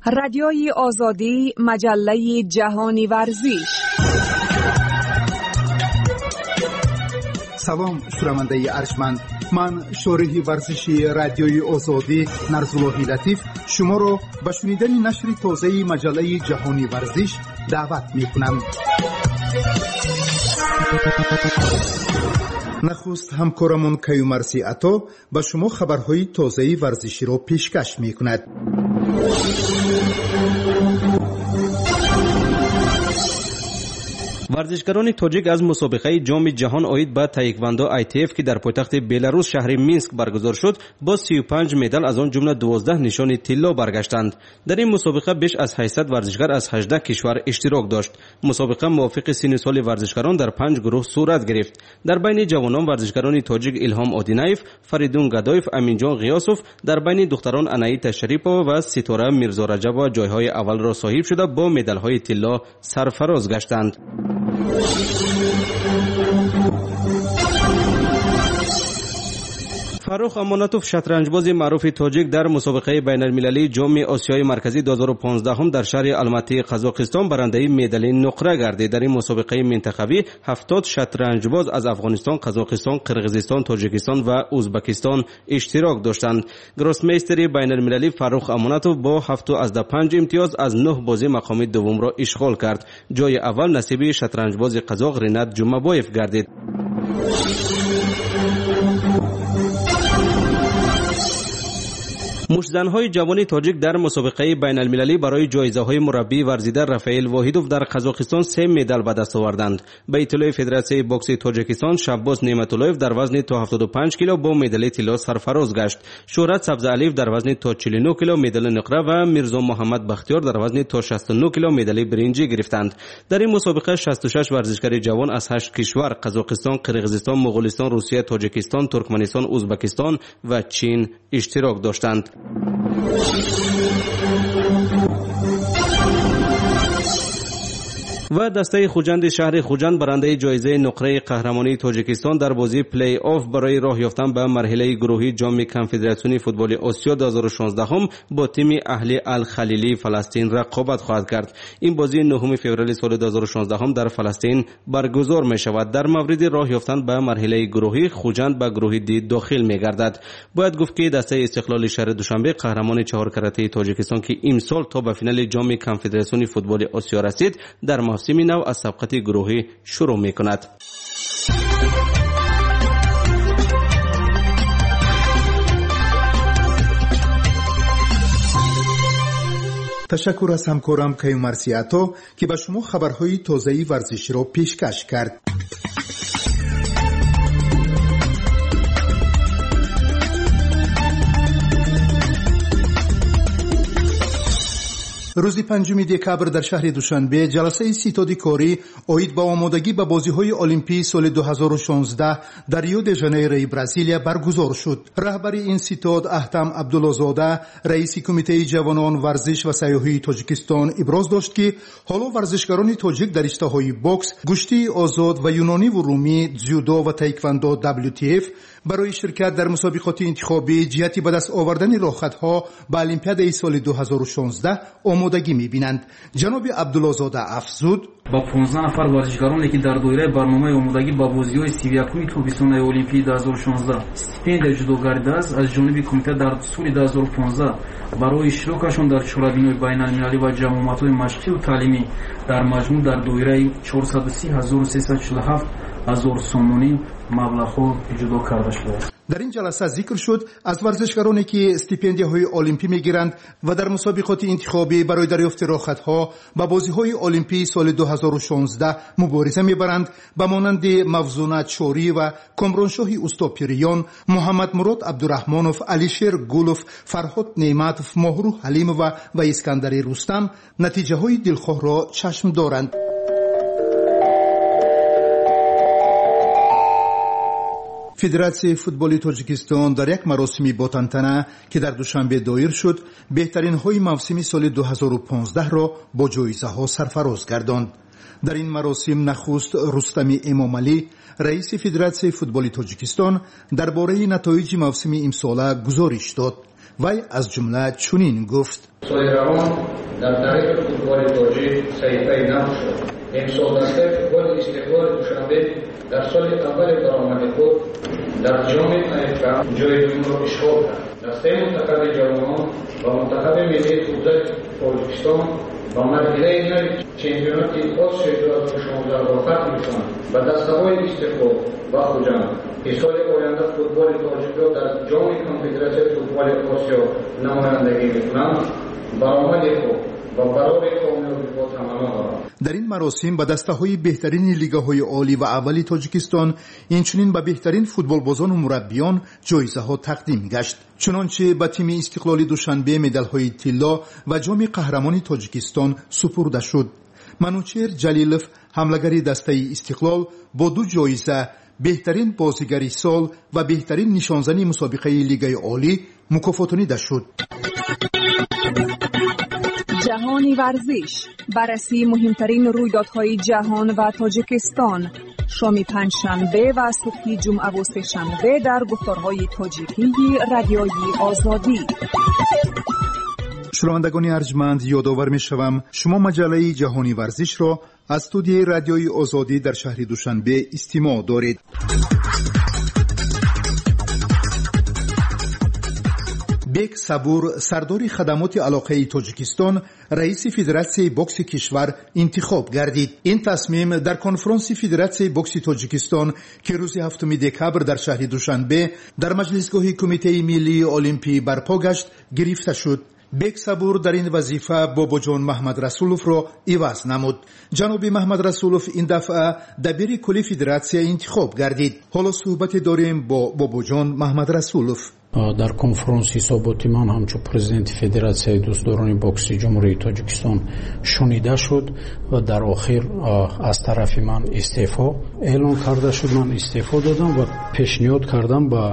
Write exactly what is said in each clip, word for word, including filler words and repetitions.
رادیوی آزادی، مجله جهانی ورزش. سلام شنونده ارجمند، من شارح ورزشی رادیوی آزادی نرزالله لطیف شما را به شنیدن نشر تازه مجله جهانی ورزش دعوت می‌کنم. نخست همکارمون کیومرثی عطا به شما خبرهای تازه ورزشی را پیشکش می‌کند. ورزشکاران تاجیک از مسابقه جام جهان آید به تایکواندو آی تی اف که در پایتخت بلاروس شهر مینسک برگزار شد با سی و پنج مدال از آن جمله دوازده نشان طلا برگشتند. در این مسابقه بیش از هشتصد ورزشکار از هجده کشور اشتراک داشت. مسابقه موافق سن سال ورزشکاران در پنج گروه صورت گرفت. در بین جوانان ورزشکاران تاجیک الهام آدینایف، فریدون گدایف، امینجان غیاسوف، در بین دختران انایتا شریپова و ستاره میرزا رجبova جایهای اول را صاحب شده با مدال‌های طلا سرفراز گشتند. فاروق امانتوف شطرنجباز معروف تاجیک در مسابقه بین المللی جام آسیای مرکزی دو هزار و پانزده هم در شهر الماتی قزاقستان برنده مدال نقره گردید. در این مسابقه منتخبی هفتاد شطرنجباز از افغانستان، قزاقستان، قرقیزستان، تاجیکستان و ازبکستان اشتراک داشتند. گروسمیستر بین المللی فاروق امانتوف با هفتاد از پنج امتیاز از نه بازی مقام دوم را اشغال کرد. جای اول نصیب شطرنجباز قزاق رینات جمعبایف گردید. مشتزن‌های جوان تاجیک در مسابقه بین المللی برای جایزه‌های مربی ورزیده رافائیل واحدوف در قزاقستان سه مدال به دست آوردند. به اطلاع فدراسیون بوکس تاجیکستان، شباز نعمت‌اللهیف در وزن تا هفتاد و پنج کیلو با مدال طلا سرفراز گشت. شهرت سبزعلیف در وزن تا چهل و نه کیلو مدال نقره و میرزا محمد بختیار در وزن تا شصت و نه کیلو مدال برنجی گرفتند. در این مسابقه شصت و شش ورزشکار جوان از هشت کشور قزاقستان، قرقیزستان، مغولستان، روسیه، تاجیکستان، ترکمنستان، ازبکستان و چین اشتراک داشتند. و دسته خوجند شهر خوجند برنده جایزه نقره قهرمانی تاجیکستان در بازی پلی آف برای راه یافتن به مرحله گروهی جام کنفدراسیون فوتبال آسیا دو هزار و شانزده هم با تیم اهلی الخلیلی فلسطین رقابت خواهد کرد. این بازی نهم فوریه سال دو هزار و شانزده هم در فلسطین برگزار می شود. در مورد راه یافتن به مرحله گروهی خوجند به گروه دی داخل می گردد. باید گفت که دسته استقلال شهر دوشنبه قهرمان چهار کرته تاجیکستان که امسال تا به فینال جام کنفدراسیون فوتبال آسیا رسید در موسم نو از سبقت گروهی شروع می کند. تشکر از همکارم کیومرثی عطا که به شما خبرهای تازه ورزشی را پیشکش کرد. روز پنجم دکبر در شهر دوشنبه جلسه ستاد کاری آید به آمادگی به بازی‌های المپی سال دو هزار و شانزده در ریو د ژانیرو برزیلیا برگزار شد. رهبر این ستاد احتم عبدالله‌زاده رئیس کمیته جوانان ورزش و سیاحی تاجیکستان ابراز داشت که حالا ورزشکاران تاجیک در رشته‌های بوکس، گشتی آزاد و یونانی و رومی، جودو و تایکواندو دبلیو تی اف برای شرکت در مسابقات انتخابی جهت به دست آوردن راه‌خطها به المپیاد سال دو هزار و شانزده آمادگی می‌بینند. جناب عبدالله‌زاده افزود: با پانزده نفر ورزشکارانی که در دایره برنامه آمادگی به بازی‌های سی و یکم تابستان المپیک دو هزار و شانزده استیپند جودوگری است از جانب کمیته در سال دو هزار و پانزده برای اشتراکشان در چهارمین بین‌المللی و جامعه‌های مشقی و تعلیمی در مجموع در دایره چهارصد و سی هزار و سیصد و چهل و هفت هزار سومانی مبلغ جودو کرده شده است. در این جلسه ذکر شد از ورزشکارانی که استیپندیاهای المپی میگیرند و در مسابقات انتخابی برای دریافت راه‌خطها به بازی‌های المپی سال دو هزار و شانزده مبارزه میبرند به مانند موزونات چوری و کامرانشاه استاپیریان، محمد مراد عبدالرحمنوف، علیشیر گولوف، فرهاد نعمتوف، ماهرو حلیمova و اسکندر رستم نتیجه‌های دلخواه را چشم دارند. فدراسیون فوتبال تاجیکستان در یک مراسمی با تنتنه که در دوشنبه دایر شد بهترین های موسم سال دو هزار و پانزده را با جایزه ها سرفراز گرداند. در این مراسم نخست رستم امامعلی رئیس فدراسیون فوتبال تاجیکستان درباره نتایج موسم امساله گزارش داد. وی از جمله چنین گفت: سال روان در تاریخ فوتبال تاجیک صحیفه نو شد. امسال دسته فوتبال استقلال دوشنبه در سال اول درآمد خود در جام افریقا جای دوم را اشغال کرد. دسته منتخب جوانان و منتخب ملی فوتبال تاجیکستان با مرحله نوی چمپیونات آسیا دو هزار و شانزده را ختم می‌کنند و دسته‌های استقلال و خوجند که سال آینده فوتبال تاجیک را در جام کنفدراسیون فوتبال آسیا نمایندگی می‌کنند. برآمد خود و برای کامیابی با تمنا دارند. در این مراسم به دسته‌های بهترین لیگ‌های عالی و اولی تاجیکستان اینچنین به بهترین فوتبالبازان و مربیان جایزه‌ها تقدیم گشت. چنانچه به تیم استقلال دوشنبه مدال‌های طلا و جام قهرمانی تاجیکستان سپرده شد. منوچهر جلیلوف حمله‌گر دسته استقلال با دو جایزه بهترین بازیگر سال و بهترین نشانزنی مسابقه لیگ عالی مکافاتانیده شد. جهانی ورزش، بررسی مهمترین رویدادهای جهان و تاجیکستان، شام پنجشنبه و صبح جمعه و سه‌شنبه در گفتارهای تاجیکی رادیوی آزادی. شنوندگان ارجمند، یادآور می‌شوم شما مجله جهانی ورزش را از استودیوی رادیوی آزادی در شهر دوشنبه استماع دارید. بیک صبور سردار خدمات علاقه تاجیکستان رئیس فدراسیون بوکس کشور انتخاب گردید. این تصمیم در کنفرانس فدراسیون بوکس تاجیکستان که روز هفتم دکبر در شهر دوشنبه در مجلسگاه کمیته ملی المپی برپا گشت گرفته شد. بیک صبور در این وظیفه باباجان محمد رسولوف را عوض نمود. جناب محمد رسولوف این دفعه دبیر کلی فدراسیون انتخاب گردید. حالا صحبت داریم با باباجان محمد رسولوف. در کنفرانس حسابات من همچو پرزیدنت فدراسیون دوستداران بوکس جمهوری تاجیکستان شنیده شد و در آخر از طرف من استعفا اعلان کرده شد. من استعفا دادم و پیشنهاد کردم با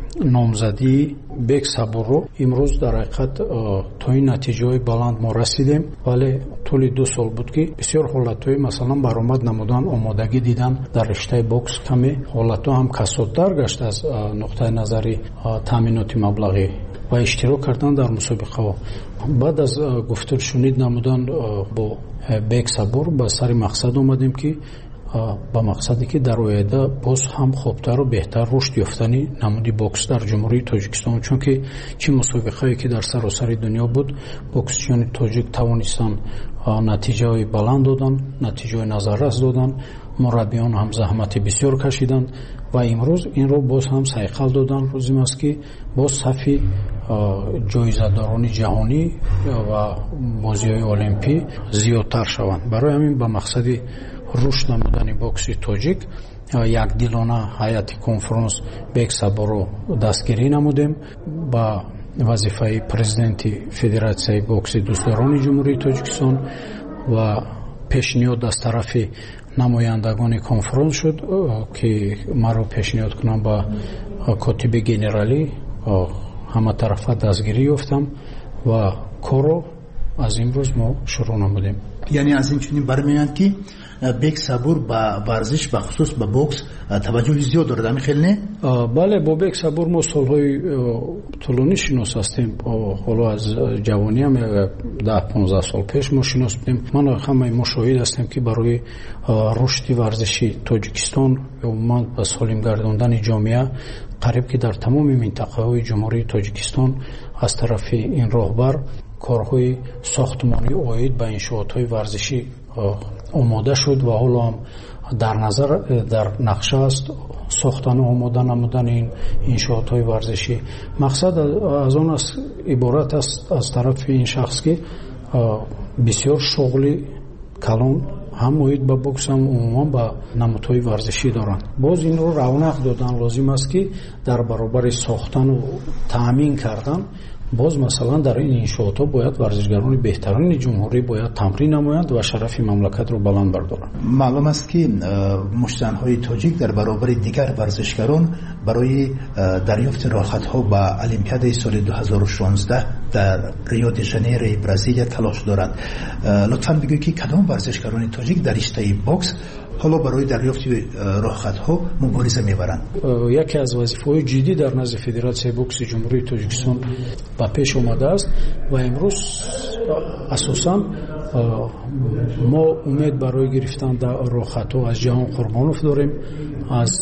نامزدی بیک صبور رو. امروز در حقیقت تا این نتیجه های بلند ما رسیدیم، ولی طول دو سال بود که بسیار حالت های مثلا برآمد نمودن، آمادگی دیدن در رشته بوکس کمی حالت ها هم کسادتر گشت از نقطه نظری تامینات مبلغی و اشتراک کردن در مسابقه ها. بعد از گفتار شنید نمودن با بیک صبور به سر مقصد اومدیم که با مقصدی که در آینده باز هم خوبتر و بهتر رشد یافتنی نمودی بوکس در جمهوری تاجیکستان، چون که چه مسابقه‌ای که در سراسر دنیا بود بوکسچیان تاجیک توانستن نتیجه های بلند دادن، نتیجه های نظررس دادن، مربیان هم زحمت بسیار کشیدند و امروز این رو باز هم سایقل دادن. روزی است که باز صفی جایزه داران جهانی و بازی های المپی زیادتر شوند. برای همین با مقصد رشد نمودن بوکس تاجیک یک دیلانه هیئت کنفرانس بیک صبور رو دستگیری نمودیم. با وظیفه پرزیدنت فدراسیون بوکس دوستداران جمهوری تاجیکستان و پیشنهاد از طرف نمایندگان کنفرانس شد که ما رو پیشنهاد کنم با کاتب گنرالی همه طرفه دستگیری یافتم و کارو از امروز ما شروع نمودیم. یعنی از این چنین برمیاد که بیک صبور با ورزش به خصوص به بوکس توجه زیاد داره، همین خیلی نه؟ بله، با بیک صبور ما سالهای طولانی شناس هستیم. حالا از جوانی هم ده پانزده سال پیش ما شناس بودیم. من همه مشاهد هستم که برای رشد ورزشی تاجیکستان و به سالم گرداندن جامعه قریب که در تمام منطقه های جمهوری تاجیکستان از طرف این راهبر کارهای ساختمانی اوید به انشاءات‌های ورزشی آماده شد و حالا هم در نظر در نقشه است ساختن و آماده نمودن این انشاءات‌های ورزشی. مقصد از آن است عبارت است از طرف این شخص که بسیار شغلی کلان هم اوید به بوکس هم عموما با نمودهای ورزشی دارند. باز این رو رونق دادن لازم است که در برابر ساختن و تامین کردن باز مثلا در این انشاءات ها باید ورزشگران بهترین جمهوری باید تمرین نمایند و شرف مملکت رو بلند بردارند. معلوم است که مشتنهای تاجیک در برابر دیگر ورزشگران برای دریافت راحت‌ها به المپیاد سال دو هزار و شانزده در ریو دی ژانیرو برزیل تلاش دارند. لطفاً بگویید که کدام ورزشگران تاجیک در رشته بوکس حالا برای دریافت راهخطها مبارزه میبرند. یکی از وظیفه‌های جدی در نزد فدراسیون بوکس جمهوری تاجیکستان به پیش آمده است و امروز اساساً ما امید برای گرفتن راهخطها از جهان قربانوف داریم، از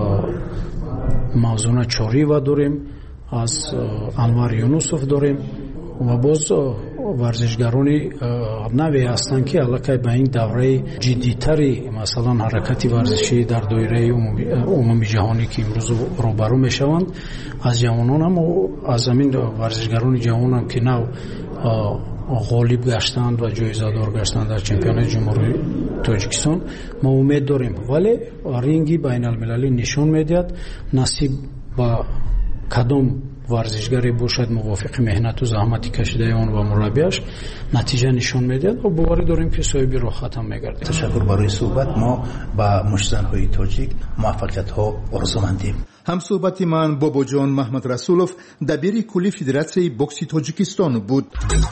موزون چاری و داریم، از انور یونوسوف داریم و باز ورزشگرانی نوی هستند که الکی به این دوره جدیتری مثلا حرکت ورزشی در دایره عمومی جهانی که امروز روبرو میشوند از جوانان هم و از همین ورزشگران جوان هم که نو غالب گشتند و جایزه دار گشتند در چمپیونات جمهوری تاجیکستان ما امید داریم، ولی رینگی بین المللی نشون میدهد نصیب با کدام ورزشگری باشد موافق مهنت و زحمتی کشیده اون و مربیش نتیجه نشون میدهد و باوری داریم که صاحب راحت هم میگردیم. تشکر برای صحبت. ما با مشتزن‌های تاجیک موفقیت ها آرزومندیم. هم صحبت من بابا جان محمد رسولوف دبیر کلی فدراسیون بوکس تاجیکستان بود.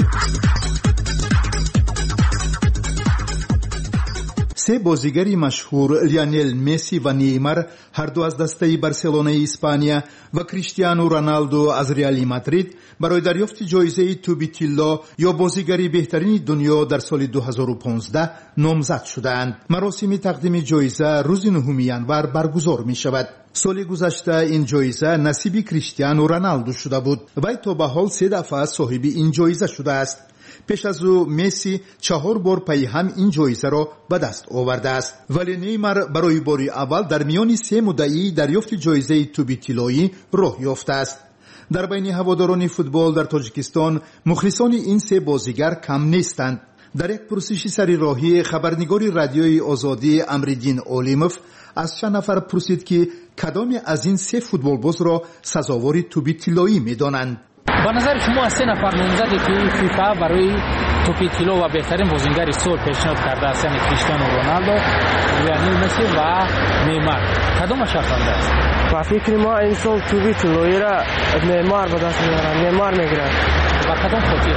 سه بازیگری مشهور لیونل مسی و نیمار هر دو از دسته بارسلونا اسپانیا و کریستیانو رونالدو از ریال مادرید برای دریافت جایزه توبی تیلا یا بازیگری بهترین دنیا در سال دو هزار و پانزده نامزد شدند. مراسم تقدیم جایزه روز نهم ژانویه برگزار می شود. سال گذشته این جایزه نصیب کریستیانو رونالدو شده بود و تا به حال سه دفعه صاحب این جایزه شده است. پیش از او مسی چهار بار پی هم این جایزه را به دست آورده است، ولی نیمار برای بار اول در میان سه مدعی دریافت جایزه توبی طلایی راه یافته است. در بین هواداران فوتبال در تاجیکستان مخلصان این سه بازیگر کم نیستند. در یک پرسش سری راهی خبرنگار رادیوی آزادی امریدین اولیموف از چند نفر پرسید که کدام از این سه فوتبالباز را سزاوار توبی طلایی می‌دانند. به نظر شما از سه نفر نامزدی که فیفا برای توپی طلا و بهترین بازیگر سال پیشنهاد کرده است، یعنی کریستیانو رونالدو، لیونل مسی و نیمار، کدامش افضل است؟ با فکر ما این سال توپی طلایی را نیمار به دست می‌آورد، نیمار می‌گیرد. و کدام خاطر؟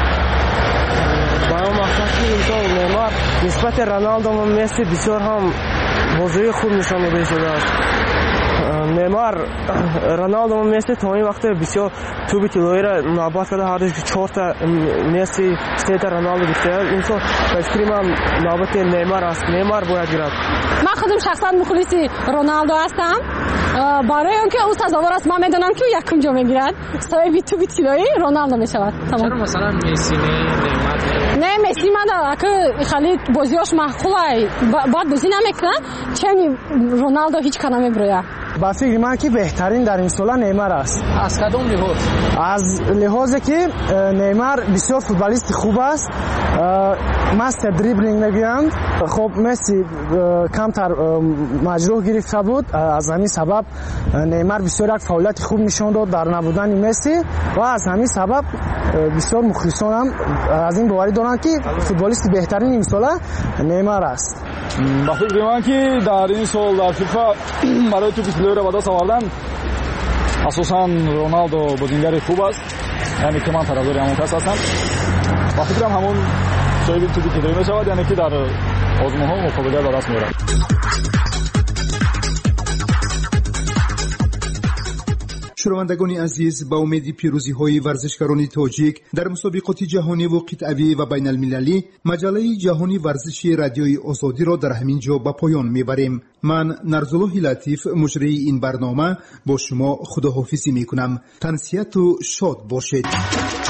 با اون مقصد این سال نیمار نسبت رونالدو و مسی بسیار هم بازی خوب نشان می‌دهد شده است. نیمار رونالدو و مسی تا این وقت بسیار توپ طلایی را نابود کرده، هر دوش چهار تا مسی سه تا رونالدو گرفته. این سال فکر من نوبت نیمار است، نیمار باید گیرد. من خودم شخصا مخلص رونالدو هستم، برای اینکه او سزاوار است. من میدونم که یکم جا میگیرد، صاحب توپ طلایی رونالدو میشود. چرا مثلا مسی نه نیمار نه؟ مسی من که خیلی بازیاش معقوله، بعد بازی نمیکنه، چون رونالدو هیچ کار نمیبره. با فکر من که بهترین در این سال نیمار است. از کدام لحاظ؟ از لحاظی که نیمار بسیار فوتبالیست خوب است، مستر دریبلینگ میگویند. خب مسی کمتر مجروح گرفته بود، از همین سبب نیمار بسیار یک فعالیت خوب نشان داد در نبودن مسی و از همین سبب بسیار مخلصان هم از این باوری دارند که فوتبالیست بهترین این سال نیمار است. با فکر من که در این سال در فیفا برای توپ طلایی را به دست آوردن اساساً رونالدو بازیگر خوب است، یعنی که من طرفدار همون کس هستم. با فکرم همون صاحب توپ طلایی میشود، یعنی که در آزمون‌ها مقابله به دست می‌آورد. شنوندگان عزیز، با امید پیروزی های ورزشکاران تاجیک در مسابقات جهانی و قطعی و بین المللی، مجله جهانی ورزشی رادیوی آزادی را در همین جا به پایان میبریم. من نرزالله لطیف مجری این برنامه با شما خداحافظی میکنم. تنسیت و شاد باشید.